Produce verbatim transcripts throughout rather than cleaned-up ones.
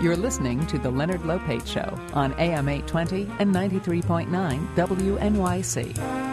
You're listening to The Leonard Lopate Show on A M eight twenty and ninety-three point nine W N Y C.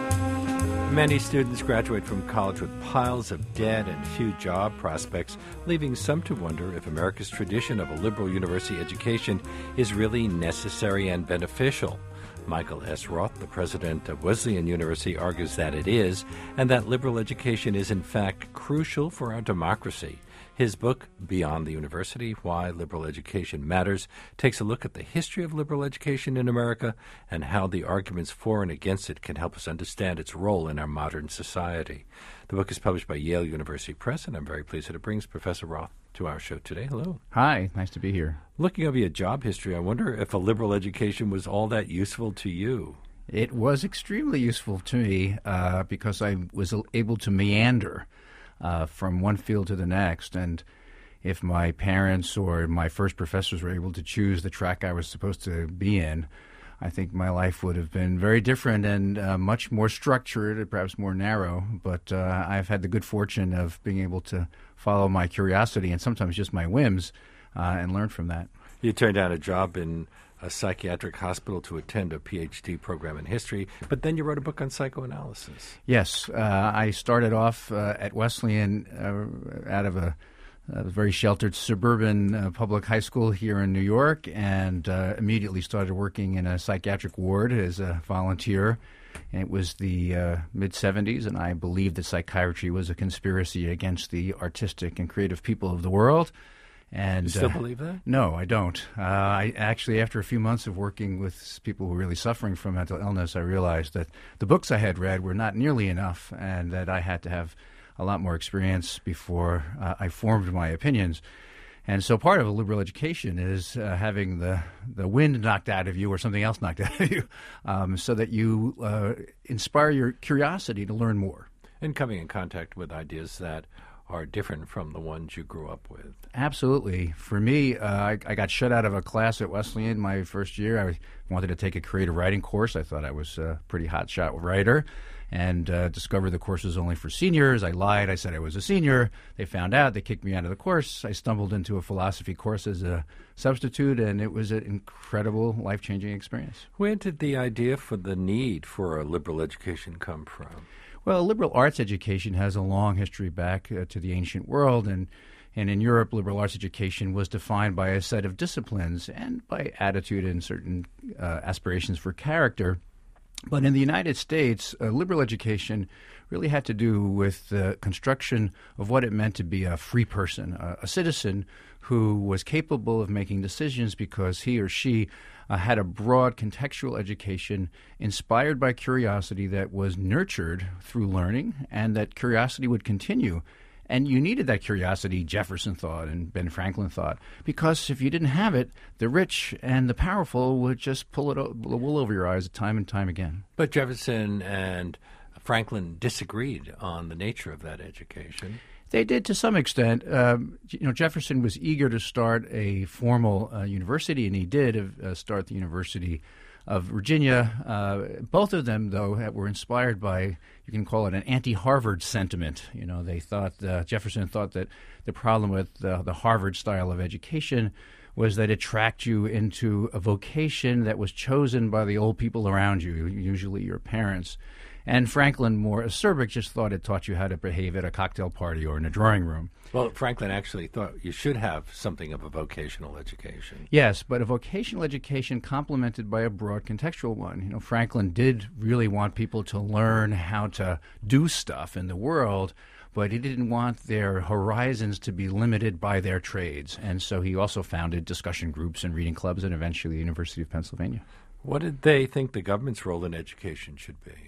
Many students graduate from college with piles of debt and few job prospects, leaving some to wonder if America's tradition of a liberal university education is really necessary and beneficial. Michael S. Roth, the president of Wesleyan University, argues that it is, and that liberal education is in fact crucial for our democracy. His book, Beyond the University, Why Liberal Education Matters, takes a look at the history of liberal education in America and how the arguments for and against it can help us understand its role in our modern society. The book is published by Yale University Press, and I'm very pleased that it brings Professor Roth to our show today. Hello. Hi, nice to be here. Looking over your job history, I wonder if a liberal education was all that useful to you. It was extremely useful to me uh, because I was able to meander Uh, from one field to the next. And if my parents or my first professors were able to choose the track I was supposed to be in, I think my life would have been very different and uh, much more structured and perhaps more narrow. But uh, I've had the good fortune of being able to follow my curiosity and sometimes just my whims uh, and learn from that. You turned down a job in a psychiatric hospital to attend a P H D program in history, but then you wrote a book on psychoanalysis. Yes. Uh, I started off uh, at Wesleyan uh, out of a, a very sheltered suburban uh, public high school here in New York, and uh, immediately started working in a psychiatric ward as a volunteer. And it was the uh, mid-seventies, and I believed that psychiatry was a conspiracy against the artistic and creative people of the world. And, you still uh, believe that? No, I don't. Uh, I actually, after a few months of working with people who were really suffering from mental illness, I realized that the books I had read were not nearly enough, and that I had to have a lot more experience before uh, I formed my opinions. And so part of a liberal education is uh, having the, the wind knocked out of you or something else knocked out of you um, so that you uh, inspire your curiosity to learn more. And coming in contact with ideas that are different from the ones you grew up with. Absolutely. For me, uh, I, I got shut out of a class at Wesleyan my first year. I wanted to take a creative writing course. I thought I was a pretty hotshot writer, and uh, discovered the course was only for seniors. I lied. I said I was a senior. They found out. They kicked me out of the course. I stumbled into a philosophy course as a substitute, and it was an incredible, life-changing experience. Where did the idea for the need for a liberal education come from? Well, liberal arts education has a long history back uh, to the ancient world, and, and in Europe, liberal arts education was defined by a set of disciplines and by attitude and certain uh, aspirations for character. But in the United States, uh, liberal education really had to do with the construction of what it meant to be a free person, a, a citizen who was capable of making decisions because he or she uh, had a broad contextual education inspired by curiosity that was nurtured through learning, and that curiosity would continue. And you needed that curiosity, Jefferson thought and Ben Franklin thought, because if you didn't have it, the rich and the powerful would just pull it o- the wool over your eyes time and time again. But Jefferson and Franklin disagreed on the nature of that education. They did to some extent. Um, you know, Jefferson was eager to start a formal uh, university, and he did uh, start the University of Virginia. Uh, both of them, though, were inspired by, you can call it an anti-Harvard sentiment. You know, they thought, uh, Jefferson thought that the problem with uh, the Harvard style of education was that it tracked you into a vocation that was chosen by the old people around you, usually your parents. And Franklin, more acerbic, just thought it taught you how to behave at a cocktail party or in a drawing room. Well, Franklin actually thought you should have something of a vocational education. Yes, but a vocational education complemented by a broad contextual one. You know, Franklin did really want people to learn how to do stuff in the world, but he didn't want their horizons to be limited by their trades. And so he also founded discussion groups and reading clubs and eventually the University of Pennsylvania. What did they think the government's role in education should be?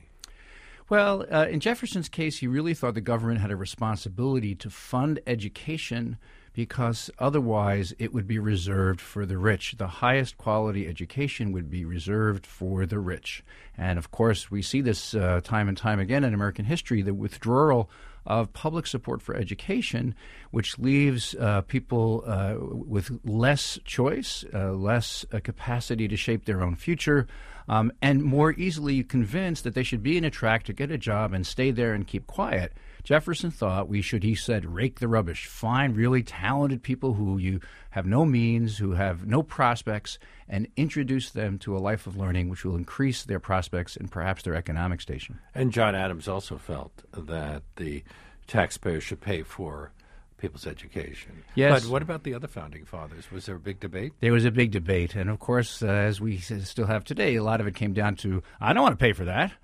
Well, uh, in Jefferson's case, he really thought the government had a responsibility to fund education because otherwise it would be reserved for the rich. The highest quality education would be reserved for the rich. And, of course, we see this uh, time and time again in American history, the withdrawal of public support for education, which leaves uh, people uh, with less choice, uh, less uh, capacity to shape their own future, um, and more easily convinced that they should be in a track to get a job and stay there and keep quiet, Jefferson thought we should, he said, rake the rubbish, find really talented people who you have no means, who have no prospects, and introduce them to a life of learning which will increase their prospects and perhaps their economic station. And John Adams also felt that the taxpayers should pay for people's education. Yes. But what about the other founding fathers? Was there a big debate? There was a big debate. And, of course, uh, as we still have today, a lot of it came down to, I don't want to pay for that.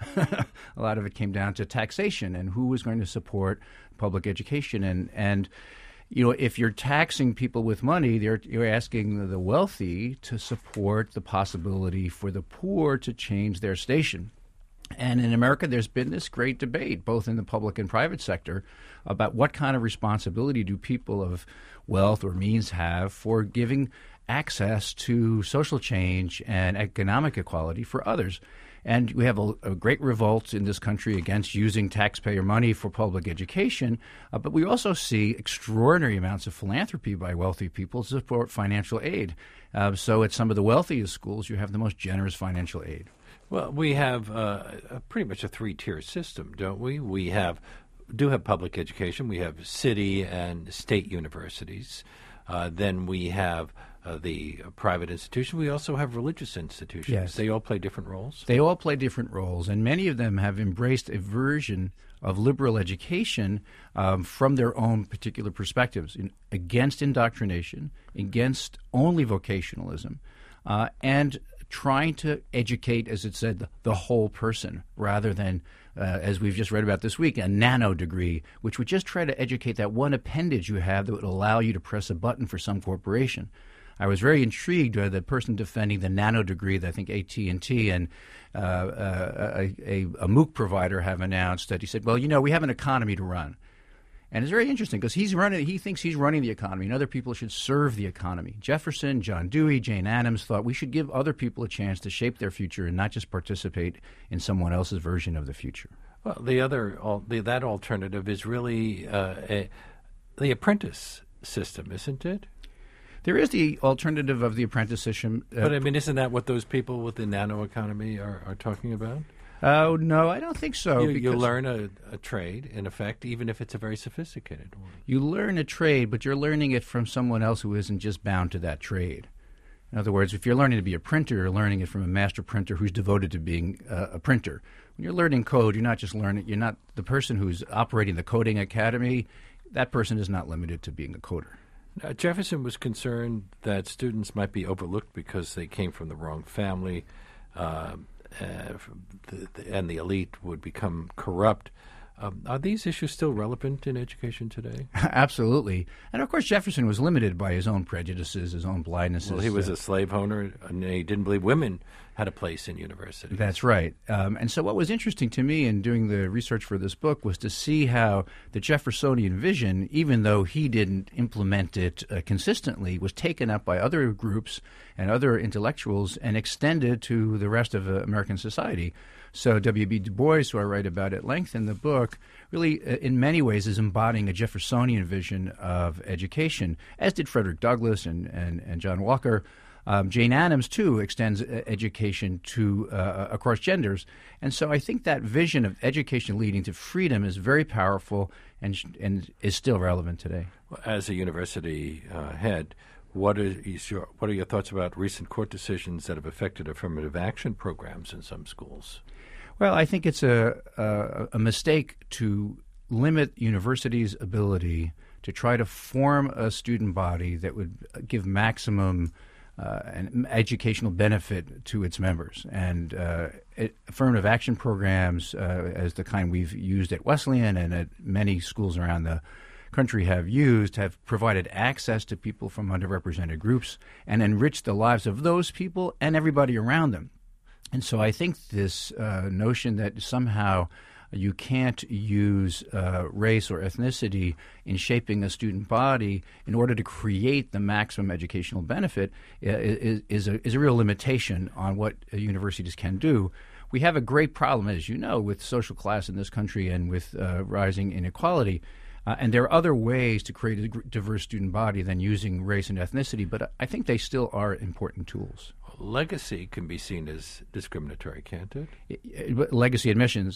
A lot of it came down to taxation and who was going to support public education. And, and you know, if you're taxing people with money, they're, you're asking the wealthy to support the possibility for the poor to change their station. And in America, there's been this great debate, both in the public and private sector, about what kind of responsibility do people of wealth or means have for giving access to social change and economic equality for others. And we have a, a great revolt in this country against using taxpayer money for public education, uh, but we also see extraordinary amounts of philanthropy by wealthy people to support financial aid. Uh, so at some of the wealthiest schools, you have the most generous financial aid. Well, we have uh, a, pretty much a three-tier system, don't we? We have do have public education. We have city and state universities. Uh, then we have uh, the private institution. We also have religious institutions. Yes. They all play different roles? They all play different roles, and many of them have embraced a version of liberal education um, from their own particular perspectives, in, against indoctrination, against only vocationalism, uh, and trying to educate, as it said, the, the whole person, rather than, uh, as we've just read about this week, a nano degree, which would just try to educate that one appendage you have that would allow you to press a button for some corporation. I was very intrigued by the person defending the nano degree that I think A T and T and uh, uh, a, a, a MOOC provider have announced, that he said, well, you know, we have an economy to run. And it's very interesting because he's running. He thinks he's running the economy, and other people should serve the economy. Jefferson, John Dewey, Jane Addams thought we should give other people a chance to shape their future and not just participate in someone else's version of the future. Well, the other, the, that alternative is really uh, a, the apprentice system, isn't it? There is the alternative of the apprentice system. Uh, but, I mean, isn't that what those people with the nano economy are, are talking about? Oh, uh, no, I don't think so. You, you learn a, a trade, in effect, even if it's a very sophisticated one. You learn a trade, but you're learning it from someone else who isn't just bound to that trade. In other words, if you're learning to be a printer, you're learning it from a master printer who's devoted to being uh, a printer. When you're learning code, you're not just learning, you're not the person who's operating the coding academy. That person is not limited to being a coder. Now, Jefferson was concerned that students might be overlooked because they came from the wrong family. Uh, Uh, the, the, and the elite would become corrupt. Um, are these issues still relevant in education today? Absolutely. And, of course, Jefferson was limited by his own prejudices, his own blindnesses. Well, he was uh, a slave owner, and he didn't believe women had a place in universities. That's right. Um, and so what was interesting to me in doing the research for this book was to see how the Jeffersonian vision, even though he didn't implement it uh, consistently, was taken up by other groups and other intellectuals and extended to the rest of uh, American society. So W B Du Bois, who I write about at length in the book, really, uh, in many ways, is embodying a Jeffersonian vision of education, as did Frederick Douglass and, and, and John Walker. Um, Jane Addams, too, extends uh, education to uh, across genders. And so I think that vision of education leading to freedom is very powerful and, and is still relevant today. As a university uh, head, What is your what are your thoughts about recent court decisions that have affected affirmative action programs in some schools? Well, I think it's a a, a mistake to limit universities' ability to try to form a student body that would give maximum uh, an educational benefit to its members. And uh, it, affirmative action programs, uh, as the kind we've used at Wesleyan and at many schools around the country have used, have provided access to people from underrepresented groups and enriched the lives of those people and everybody around them. And so I think this uh, notion that somehow you can't use uh, race or ethnicity in shaping a student body in order to create the maximum educational benefit uh, is, is, a, is a real limitation on what uh, universities can do. We have a great problem, as you know, with social class in this country and with uh, rising inequality. Uh, and there are other ways to create a diverse student body than using race and ethnicity, but I think they still are important tools. Legacy can be seen as discriminatory, can't it? Legacy admissions.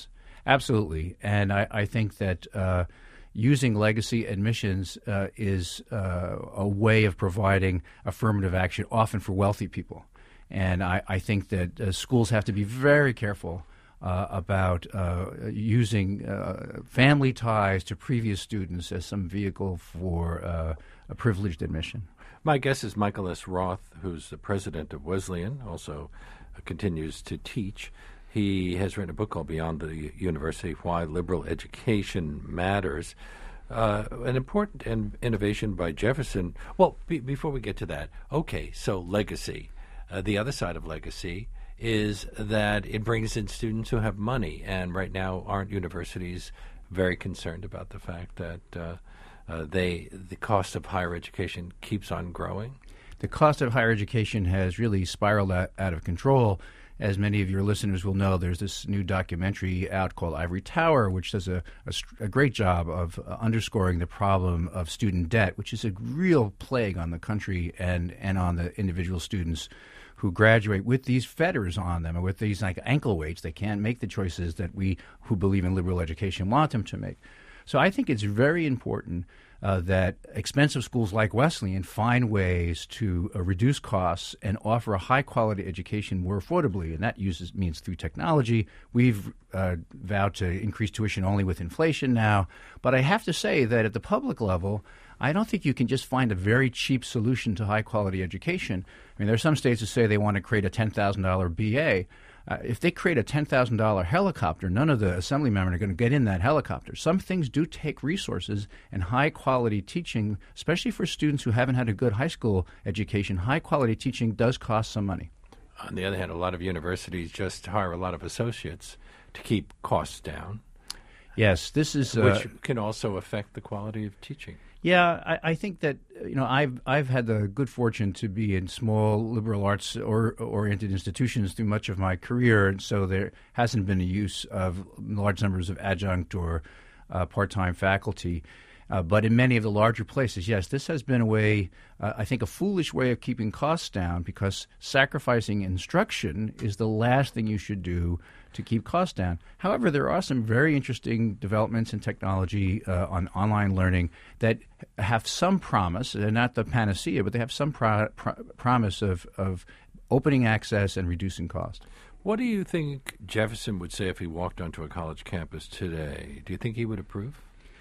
Absolutely. And I, I think that uh, using legacy admissions uh, is uh, a way of providing affirmative action, often for wealthy people. And I, I think that uh, schools have to be very careful uh, about uh, using uh, family ties to previous students as some vehicle for uh, a privileged admission. My guest is Michael S. Roth, who's the president of Wesleyan, also uh, continues to teach. He has written a book called Beyond the University, Why Liberal Education Matters. Uh, an important in- innovation by Jefferson. Well, be- before we get to that, okay, so legacy. Uh, the other side of legacy is that it brings in students who have money, and right now aren't universities very concerned about the fact that uh, uh, they the cost of higher education keeps on growing? The cost of higher education has really spiraled out, out of control. As many of your listeners will know, there's this new documentary out called Ivory Tower, which does a, a, a great job of uh, underscoring the problem of student debt, which is a real plague on the country and, and on the individual students who graduate with these fetters on them and with these like ankle weights. They can't make the choices that we who believe in liberal education want them to make. So I think it's very important uh, that expensive schools like Wesleyan find ways to uh, reduce costs and offer a high-quality education more affordably, and that uses means through technology. We've uh, vowed to increase tuition only with inflation now, but I have to say that at the public level, I don't think you can just find a very cheap solution to high-quality education. I mean, there are some states that say they want to create a ten thousand dollars B A. Uh, if they create a ten thousand dollars helicopter, none of the assembly members are going to get in that helicopter. Some things do take resources, and high-quality teaching, especially for students who haven't had a good high school education, high-quality teaching does cost some money. On the other hand, a lot of universities just hire a lot of associates to keep costs down. Yes, this is... Which uh, can also affect the quality of teaching. Yeah, I, I think that, you know, I've I've had the good fortune to be in small liberal arts or, oriented institutions through much of my career, and so there hasn't been a use of large numbers of adjunct or uh, part-time faculty. Uh, but in many of the larger places, yes, this has been a way, uh, I think, a foolish way of keeping costs down, because sacrificing instruction is the last thing you should do to keep costs down. However, there are some very interesting developments in technology uh, on online learning that have some promise. They're not the panacea, but they have some pro- pro- promise of, of opening access and reducing cost. What do you think Jefferson would say if he walked onto a college campus today? Do you think he would approve?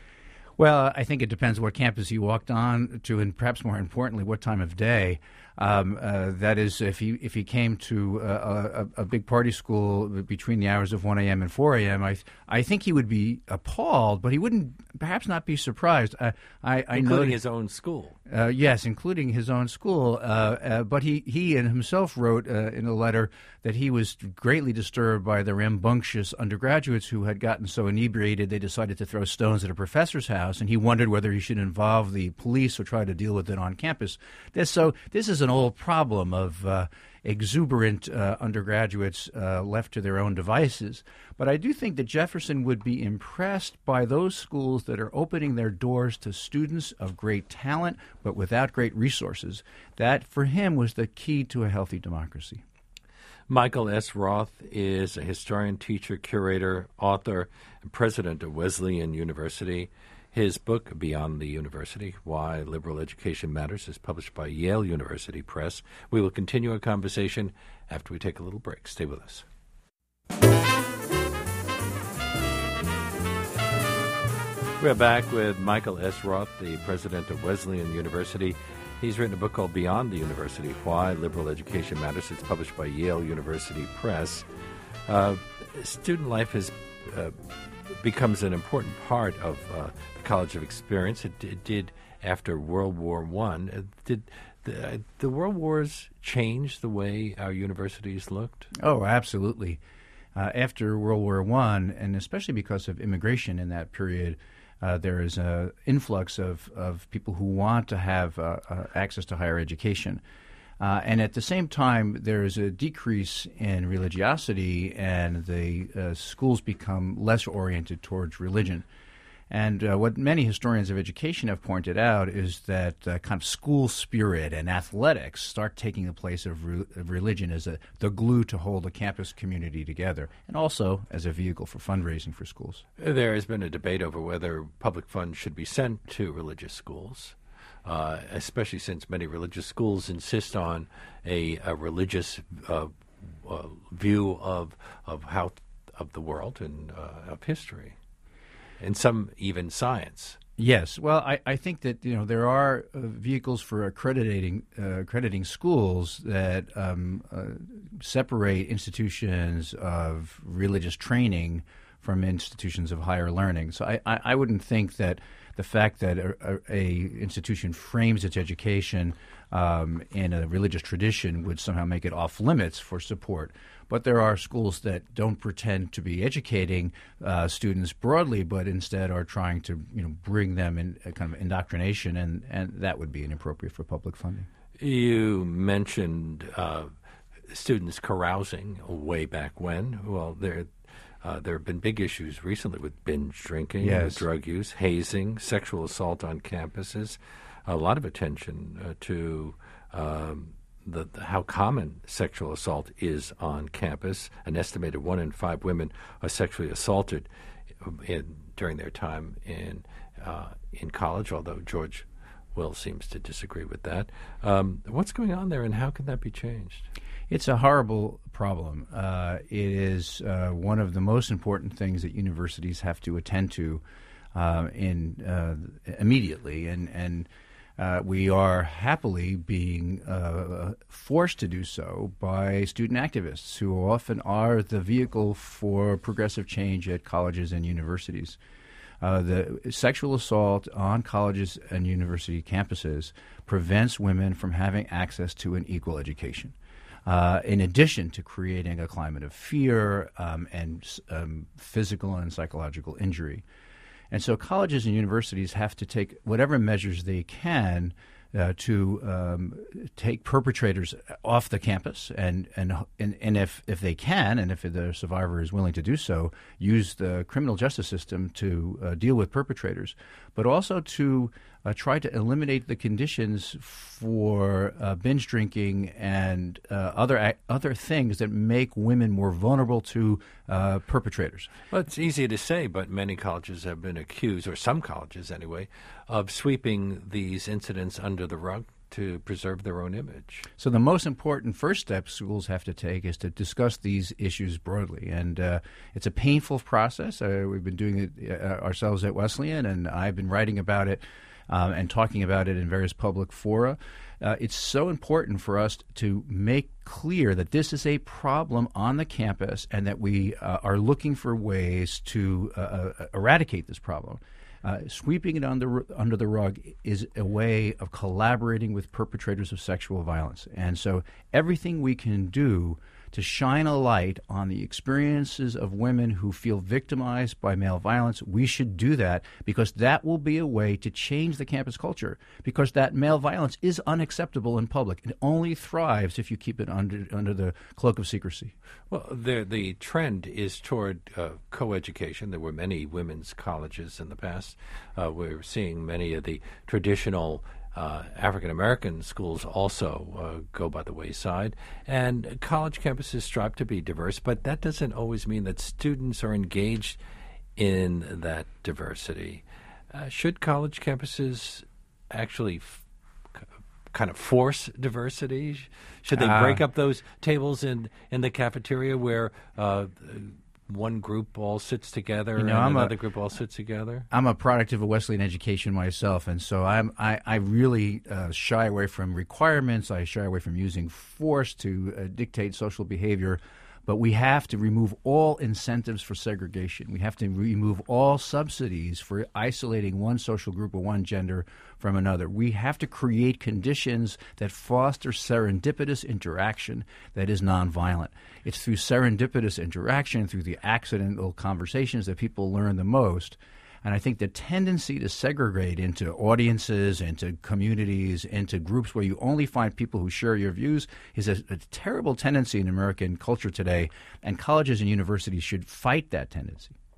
Well, I think it depends what campus you walked on to, and perhaps more importantly, what time of day. Um, uh, that is, if he if he came to a, a, a big party school between the hours of one a.m. and four a.m., I I think he would be appalled, but he wouldn't perhaps not be surprised. Uh, I, I including noted, his own school. Uh, yes, including his own school. Uh, uh, but he, he and himself wrote uh, in a letter that he was greatly disturbed by the rambunctious undergraduates who had gotten so inebriated they decided to throw stones at a professor's house, and he wondered whether he should involve the police or try to deal with it on campus. This, so this is an old problem of uh, exuberant uh, undergraduates uh, left to their own devices. But I do think that Jefferson would be impressed by those schools that are opening their doors to students of great talent but without great resources. That, for him, was the key to a healthy democracy. Michael S. Roth is a historian, teacher, curator, author, and president of Wesleyan University. His book, Beyond the University, Why Liberal Education Matters, is published by Yale University Press. We will continue our conversation after we take a little break. Stay with us. We're back with Michael S. Roth, the president of Wesleyan University. He's written a book called Beyond the University, Why Liberal Education Matters. It's published by Yale University Press. Uh, student life has uh, becomes an important part of uh, the College of Experience. It, it did after World War One. Uh, did the, the World Wars change the way our universities looked? Oh, absolutely. Uh, after World War One, and especially because of immigration in that period, uh, there is an influx of, of people who want to have uh, uh, access to higher education. Uh, and at the same time, there is a decrease in religiosity, and the uh, schools become less oriented towards religion. And uh, what many historians of education have pointed out is that uh, kind of school spirit and athletics start taking the place of, re- of religion as a, the glue to hold a campus community together, and also as a vehicle for fundraising for schools. There has been a debate over whether public funds should be sent to religious schools, uh, especially since many religious schools insist on a, a religious uh, uh, view of of how of the world and uh, of history. And some even science. Yes. Well, I, I think that, you know, there are uh, vehicles for accrediting uh, accrediting schools that um, uh, separate institutions of religious training from institutions of higher learning. So I, I, I wouldn't think that the fact that a, a, a institution frames its education um, in a religious tradition would somehow make it off limits for support. But there are schools that don't pretend to be educating uh, students broadly, but instead are trying to, you know, bring them in a kind of indoctrination, and, and that would be inappropriate for public funding. You mentioned uh, students carousing way back when. Well, there uh, there have been big issues recently with binge drinking, yes. drug use, hazing, sexual assault on campuses. A lot of attention uh, to um, The, the, how common sexual assault is on campus. An estimated one in five women are sexually assaulted in, during their time in uh, in college, although George Will seems to disagree with that. Um, what's going on there, and how can that be changed? It's a horrible problem. Uh, it is uh, one of the most important things that universities have to attend to uh, in uh, immediately, and and Uh, we are happily being uh, forced to do so by student activists who often are the vehicle for progressive change at colleges and universities. Uh, the sexual assault on colleges and university campuses prevents women from having access to an equal education. Uh, in addition to creating a climate of fear um, and um, physical and psychological injury. And so colleges and universities have to take whatever measures they can uh, to um, take perpetrators off the campus, and and and, and if, if they can, and if the survivor is willing to do so, use the criminal justice system to uh, deal with perpetrators, but also to uh, try to eliminate the conditions for uh, binge drinking and uh, other ac- other things that make women more vulnerable to uh, perpetrators. Well, it's easy to say, but many colleges have been accused, or some colleges anyway, of sweeping these incidents under the rug to preserve their own image. So the most important first step schools have to take is to discuss these issues broadly. And uh, it's a painful process. Uh, we've been doing it uh, ourselves at Wesleyan, and I've been writing about it um, and talking about it in various public fora. Uh, it's so important for us to make clear that this is a problem on the campus and that we uh, are looking for ways to uh, uh, eradicate this problem. Uh, sweeping it under under the rug is a way of collaborating with perpetrators of sexual violence. And so everything we can do to shine a light on the experiences of women who feel victimized by male violence, we should do that, because that will be a way to change the campus culture, because that male violence is unacceptable in public. It only thrives if you keep it under under the cloak of secrecy. Well, the the trend is toward uh, co-education. There were many women's colleges in the past. Uh, we're seeing many of the traditional Uh, African-American schools also uh, go by the wayside, and college campuses strive to be diverse, but that doesn't always mean that students are engaged in that diversity. Uh, should college campuses actually f- kind of force diversity? Should they break uh, up those tables in, in the cafeteria where uh, one group all sits together you know, and I'm another a, group all sits together? I'm a product of a Wesleyan education myself, and so I'm, I, I really uh, shy away from requirements. I shy away from using force to uh, dictate social behavior. But we have to remove all incentives for segregation. We have to remove all subsidies for isolating one social group or one gender from another. We have to create conditions that foster serendipitous interaction that is nonviolent. It's through serendipitous interaction, through the accidental conversations, that people learn the most. And I think the tendency to segregate into audiences, into communities, into groups where you only find people who share your views is a, a terrible tendency in American culture today, and colleges and universities should fight that tendency.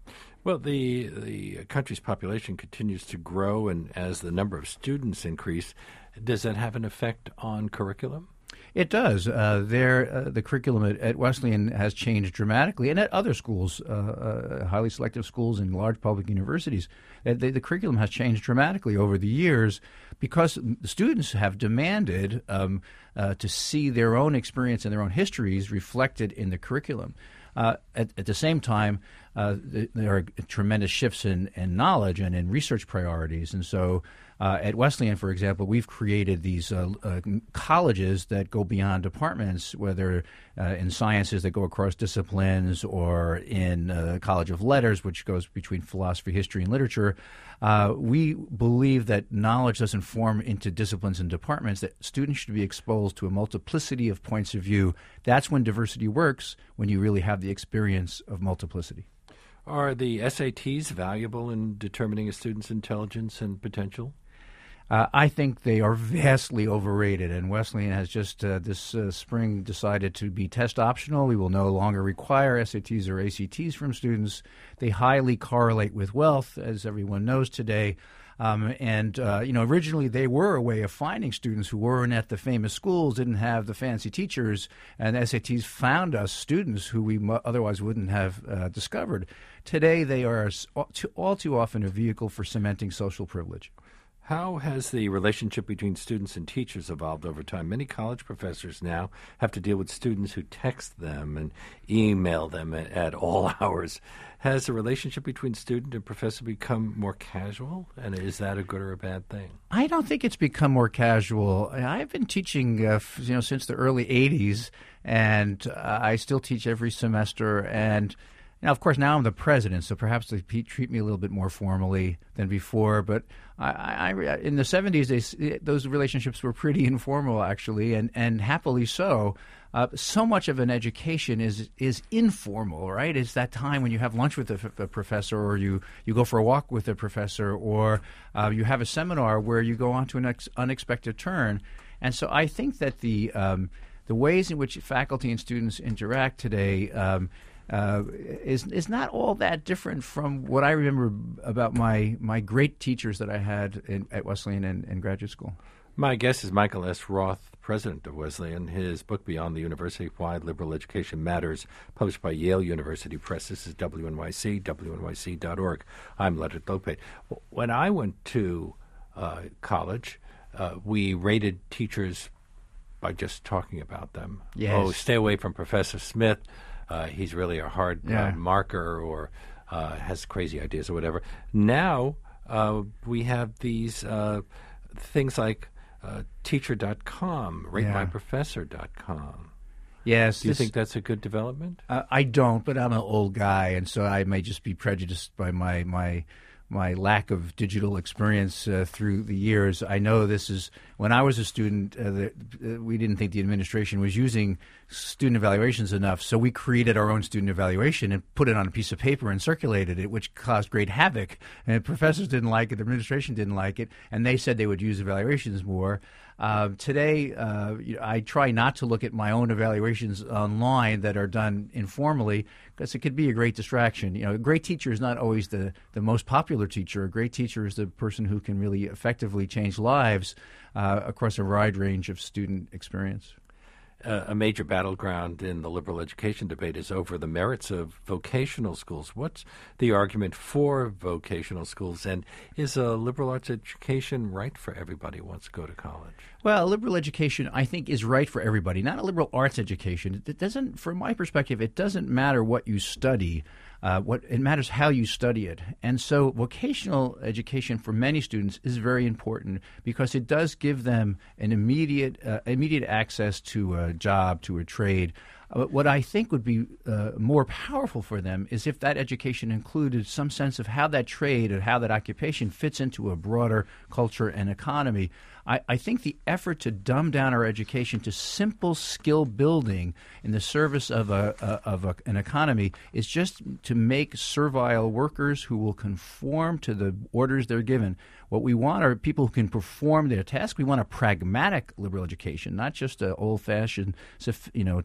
Well, the the country's population continues to grow, and as the number of students increase, does that have an effect on curriculum? It does. Uh, there, uh, the curriculum at, at Wesleyan has changed dramatically, and at other schools, uh, uh, highly selective schools and large public universities. Uh, the, the curriculum has changed dramatically over the years because the students have demanded um, uh, to see their own experience and their own histories reflected in the curriculum. Uh, at, at the same time, uh, th- there are tremendous shifts in, in knowledge and in research priorities. And so uh, at Wesleyan, for example, we've created these uh, uh, colleges that go beyond departments, whether uh, in sciences that go across disciplines or in uh, College of Letters, which goes between philosophy, history, and literature. Uh, we believe that knowledge doesn't form into disciplines and departments, that students should be exposed to a multiplicity of points of view. That's when diversity works, when you really have the experience of multiplicity. Are the S A Ts valuable in determining a student's intelligence and potential? Uh, I think they are vastly overrated, and Wesleyan has just uh, this uh, spring decided to be test optional. We will no longer require S A Ts or A C Ts from students. They highly correlate with wealth, as everyone knows today. Um, and, uh, you know, originally they were a way of finding students who weren't at the famous schools, didn't have the fancy teachers, and S A Ts found us students who we mu- otherwise wouldn't have uh, discovered. Today they are all too, all too often a vehicle for cementing social privilege. How has the relationship between students and teachers evolved over time? Many college professors now have to deal with students who text them and email them at, at all hours. Has the relationship between student and professor become more casual? And is that a good or a bad thing? I don't think it's become more casual. I've been teaching uh, f- you know, since the early eighties, and uh, I still teach every semester. And now, of course, now I'm the president, so perhaps they p- treat me a little bit more formally than before. But I, I, I, in the seventies, they, those relationships were pretty informal, actually, and, and happily so. Uh, so much of an education is is informal, right? It's that time when you have lunch with a, f- a professor, or you, you go for a walk with a professor, or uh, you have a seminar where you go on to an ex- unexpected turn. And so I think that the um, the ways in which faculty and students interact today um, Uh, is is not all that different from what I remember about my my great teachers that I had in, at Wesleyan and, and graduate school. My guest is Michael S. Roth, president of Wesleyan. His book, Beyond the University, Why Liberal Education Matters, published by Yale University Press. This is W N Y C, W N Y C dot org. I'm Leonard Lopate. When I went to uh, college, uh, we rated teachers by just talking about them. Yes. Oh, stay away from Professor Smith. Uh, he's really a hard yeah. uh, marker, or uh, has crazy ideas or whatever. Now uh, we have these uh, things like uh, teacher dot com, rate my professor dot com. Yes. Do you this, think that's a good development? Uh, I don't, but I'm an old guy, and so I may just be prejudiced by my my my lack of digital experience uh, through the years. I know this is, when I was a student, uh, the, uh, we didn't think the administration was using student evaluations enough, so we created our own student evaluation and put it on a piece of paper and circulated it, which caused great havoc. And professors didn't like it, the administration didn't like it, and they said they would use evaluations more. Uh, today, uh, I try not to look at my own evaluations online that are done informally, because it could be a great distraction. You know, a great teacher is not always the, the most popular teacher. A great teacher is the person who can really effectively change lives uh, across a wide range of student experience. Uh, a major battleground in the liberal education debate is over the merits of vocational schools. What's the argument for vocational schools, and is a liberal arts education right for everybody who wants to go to college? Well, liberal education, I think, is right for everybody, not a liberal arts education. It doesn't, from my perspective, it doesn't matter what you study. Uh, what it matters how you study it. And so vocational education for many students is very important because it does give them an immediate uh, immediate access to a job, to a trade. Uh, what I think would be uh, more powerful for them is if that education included some sense of how that trade or how that occupation fits into a broader culture and economy. I, I think the effort to dumb down our education to simple skill building in the service of a, a of a, an economy is just to make servile workers who will conform to the orders they're given. What we want are people who can perform their task. We want a pragmatic liberal education, not just an old-fashioned, you know, t-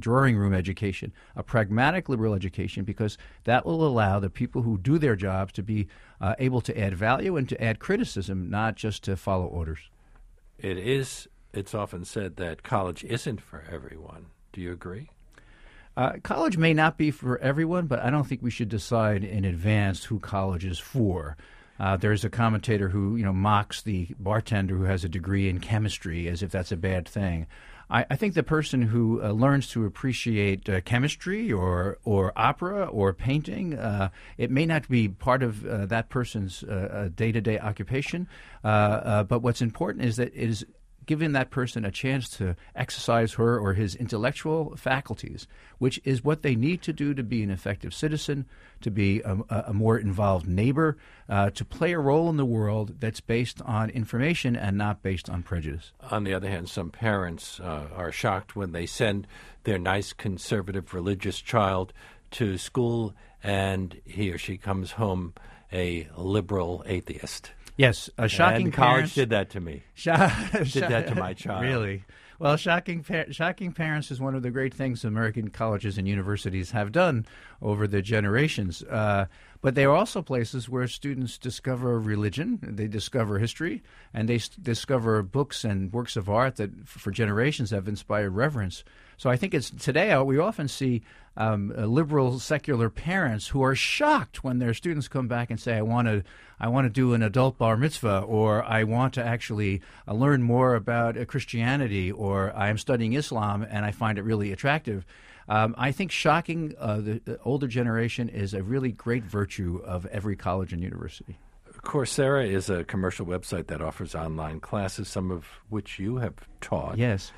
drawing room education, a pragmatic liberal education, because that will allow the people who do their jobs to be uh, able to add value and to add criticism, not just to follow orders. It is, it's often said that college isn't for everyone. Do you agree? Uh, college may not be for everyone, but I don't think we should decide in advance who college is for. Uh, there's a commentator who, you know, mocks the bartender who has a degree in chemistry as if that's a bad thing. I, I think the person who uh, learns to appreciate uh, chemistry or or opera or painting, uh, it may not be part of uh, that person's uh, day-to-day occupation, uh, uh, but what's important is that it is giving that person a chance to exercise her or his intellectual faculties, which is what they need to do to be an effective citizen, to be a, a more involved neighbor, uh, to play a role in the world that's based on information and not based on prejudice. On the other hand, some parents uh, are shocked when they send their nice conservative religious child to school and he or she comes home a liberal atheist. Yes, a shocking and college parents, did that to me. Sh- did that to my child. Really? Well, shocking par- shocking parents is one of the great things American colleges and universities have done over the generations. Uh, but they are also places where students discover religion, they discover history, and they s- discover books and works of art that f- for generations have inspired reverence. So I think it's today uh, we often see um, uh, liberal secular parents who are shocked when their students come back and say, "I want to, I want to do an adult bar mitzvah," or "I want to actually uh, learn more about uh, Christianity," or "I am studying Islam and I find it really attractive." Um, I think shocking uh, the, the older generation is a really great virtue of every college and university. Coursera is a commercial website that offers online classes, some of which you have taught. Yes.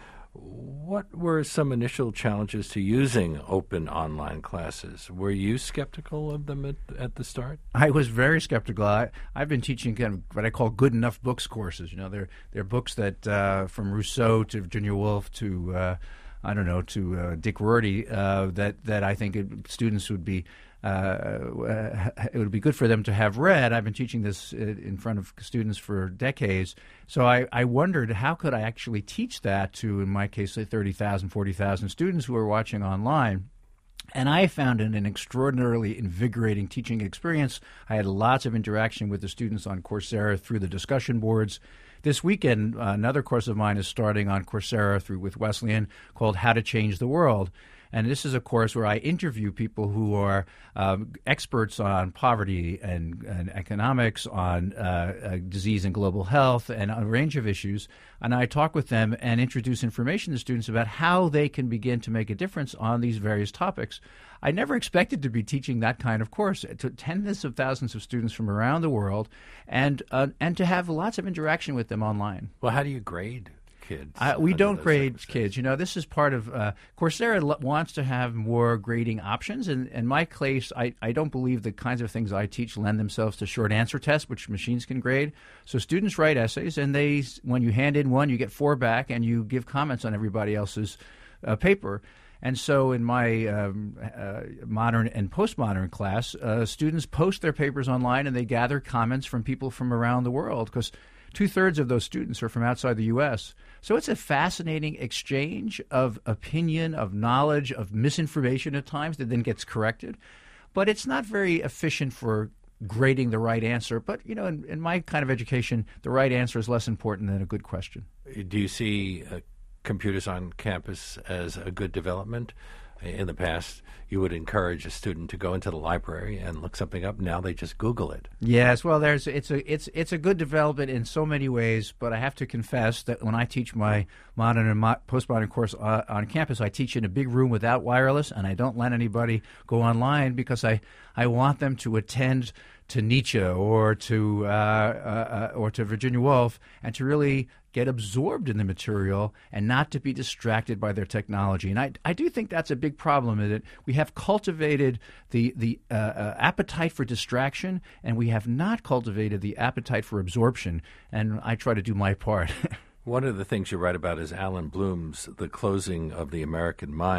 What were some initial challenges to using open online classes? Were you skeptical of them at, at the start? I was very skeptical. I, I've been teaching kind of what I call good enough books courses. You know, they're they're books that uh, from Rousseau to Virginia Woolf to uh, I don't know to uh, Dick Rorty uh, that that I think it, students would be. Uh, it would be good for them to have read. I've been teaching this in front of students for decades. So I, I wondered, how could I actually teach that to, in my case, say thirty thousand, forty thousand students who are watching online? And I found it an extraordinarily invigorating teaching experience. I had lots of interaction with the students on Coursera through the discussion boards. This weekend, uh, another course of mine is starting on Coursera through with Wesleyan called How to Change the World. And this is a course where I interview people who are um, experts on poverty and, and economics, on uh, uh, disease and global health, and a range of issues. And I talk with them and introduce information to students about how they can begin to make a difference on these various topics. I never expected to be teaching that kind of course to tens of thousands of students from around the world, and uh, and to have lots of interaction with them online. Well, how do you grade kids? Uh, we don't grade circumstances? kids. You know, this is part of uh, Coursera l- wants to have more grading options. And in my case, I, I don't believe the kinds of things I teach lend themselves to short answer tests, which machines can grade. So students write essays, and they, when you hand in one, you get four back, and you give comments on everybody else's uh, paper. And so in my um, uh, modern and postmodern class, uh, students post their papers online, and they gather comments from people from around the world, because two-thirds of those students are from outside the U S So it's a fascinating exchange of opinion, of knowledge, of misinformation at times that then gets corrected. But it's not very efficient for grading the right answer. But, you know, in, in my kind of education, the right answer is less important than a good question. Do you see uh, computers on campus as a good development? In the past, you would encourage a student to go into the library and look something up. Now they just Google it. Yes, well, there's it's a it's it's a good development in so many ways. But I have to confess that when I teach my modern and mo- postmodern course uh, on campus, I teach in a big room without wireless, and I don't let anybody go online because I I want them to attend to Nietzsche or to uh, uh, or to Virginia Woolf and to really get absorbed in the material and not to be distracted by their technology. And I, I do think that's a big problem, is that we have cultivated the, the uh, uh, appetite for distraction, and we have not cultivated the appetite for absorption. And I try to do my part. One of the things you write about is Alan Bloom's The Closing of the American Mind.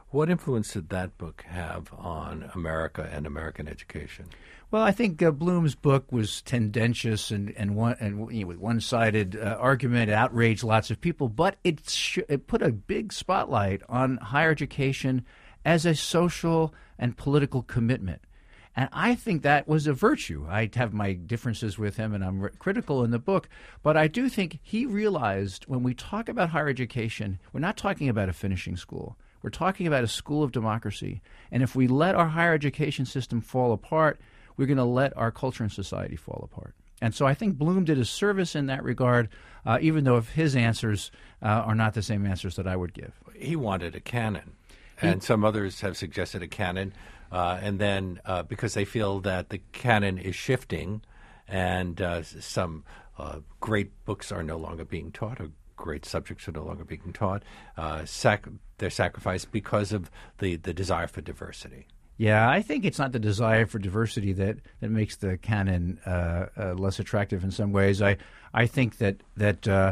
What influence did that book have on America and American education? Well, I think uh, Bloom's book was tendentious and and one and you know, with one-sided uh, argument, it outraged lots of people, but it sh- it put a big spotlight on higher education as a social and political commitment. And I think that was a virtue. I have my differences with him, and I'm r- critical in the book. But I do think he realized when we talk about higher education, we're not talking about a finishing school. We're talking about a school of democracy. And if we let our higher education system fall apart, we're going to let our culture and society fall apart. And so I think Bloom did a service in that regard, uh, even though if his answers uh, are not the same answers that I would give. He wanted a canon, and he, some others have suggested a canon. Uh, and then uh, because they feel that the canon is shifting and uh, some uh, great books are no longer being taught or great subjects are no longer being taught, uh, sac- they're sacrificed because of the, the desire for diversity. Yeah, I think it's not the desire for diversity that, that makes the canon uh, uh, less attractive in some ways. I, I think that, that uh,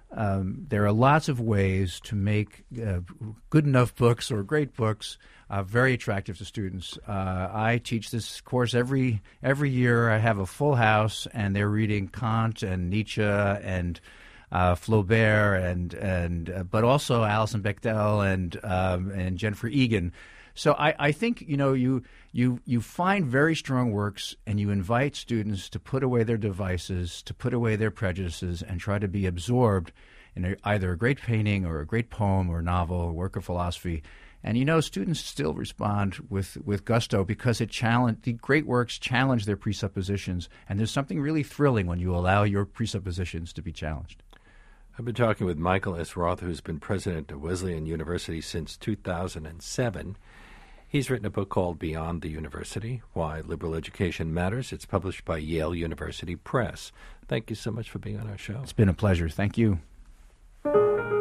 um, there are lots of ways to make uh, good enough books or great books Uh, very attractive to students. Uh, I teach this course every every year. I have a full house, and they're reading Kant and Nietzsche and uh, Flaubert, and and uh, but also Alison Bechdel and um, and Jennifer Egan. So I, I think you know you you you find very strong works, and you invite students to put away their devices, to put away their prejudices, and try to be absorbed in a, either a great painting or a great poem or novel or work of philosophy. And, you know, students still respond with, with gusto because it challenge, the great works challenge their presuppositions. And there's something really thrilling when you allow your presuppositions to be challenged. I've been talking with Michael S. Roth, who's been president of Wesleyan University since two thousand seven. He's written a book called Beyond the University, Why Liberal Education Matters. It's published by Yale University Press. Thank you so much for being on our show. It's been a pleasure. Thank you.